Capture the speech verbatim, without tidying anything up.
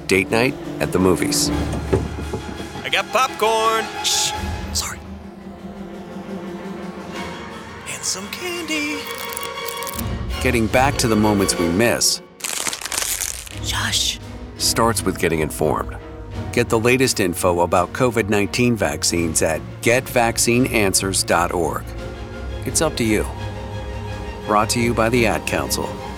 date night at the movies. I got popcorn. Shh. Sorry. And some candy. Getting back to the moments we miss Shush. starts with getting informed. Get the latest info about COVID nineteen vaccines at get vaccine answers dot org. It's up to you. Brought to you by the Ad Council.